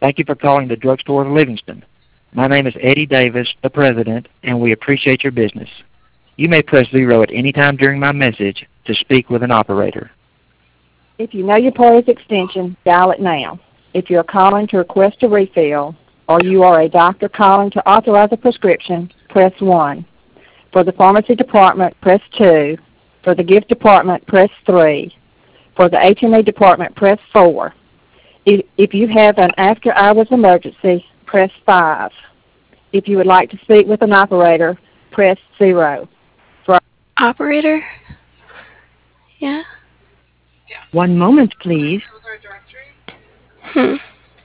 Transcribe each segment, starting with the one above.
Thank you for calling the Drugstore of Livingston. My name is Eddie Davis, the president, and we appreciate your business. You may press 0 at any time during my message to speak with an operator. If you know your party's extension, dial it now. If you're calling to request a refill, or you are a doctor calling to authorize a prescription, press 1. For the pharmacy department, press 2. For the gift department, press 3. For the HME department, press 4. If you have an after-hours emergency, press 5. If you would like to speak with an operator, press 0. For Operator? Yeah? One moment, please. Hmm.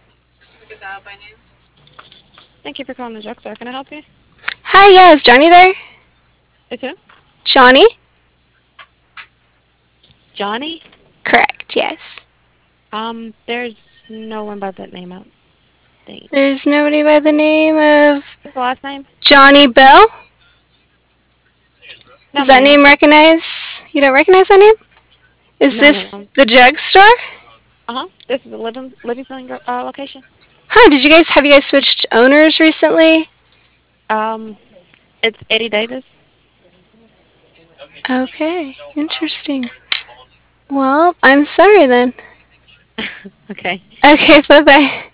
Thank you for calling the drugstore. Can I help you? Hi, yeah, is Johnny there? It's who? Johnny? Johnny? Correct, yes. There's no one by that name out. Thanks. There's nobody by the name of What's the last name? Johnny Bell? No, Is that name recognized? You don't recognize that name? Is No, this ma'am. the drugstore? This is the Livingston location. Huh, have you guys switched owners recently? It's Eddie Davis. Okay, interesting. Well, I'm sorry then. Okay. Okay, bye-bye.